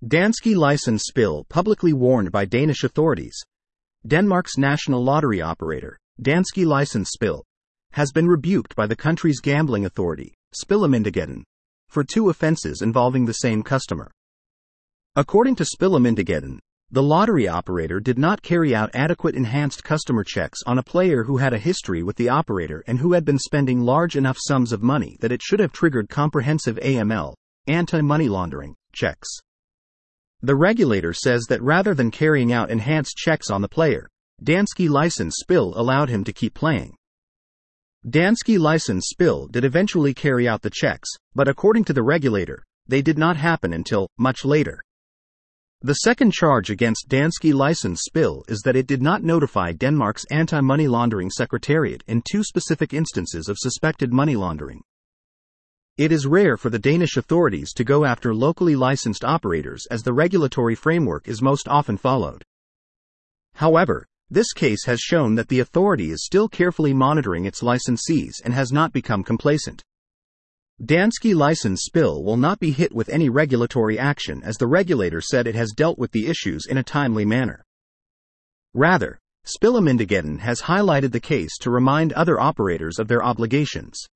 Danske license spill publicly warned by Danish authorities. Denmark's national lottery operator, Danske license spill, has been rebuked by the country's gambling authority, Spillemyndigheden, for 2 offenses involving the same customer. According to Spillemyndigheden, the lottery operator did not carry out adequate enhanced customer checks on a player who had a history with the operator and who had been spending large enough sums of money that it should have triggered comprehensive AML, anti-money laundering, checks. The regulator says that rather than carrying out enhanced checks on the player, Danske license spill allowed him to keep playing. Danske license spill did eventually carry out the checks, but according to the regulator, they did not happen until much later. The second charge against Danske license spill is that it did not notify Denmark's anti-money laundering secretariat in 2 specific instances of suspected money laundering. It is rare for the Danish authorities to go after locally licensed operators as the regulatory framework is most often followed. However, this case has shown that the authority is still carefully monitoring its licensees and has not become complacent. Danske license spill will not be hit with any regulatory action as the regulator said it has dealt with the issues in a timely manner. Rather, Spillemyndigheden has highlighted the case to remind other operators of their obligations.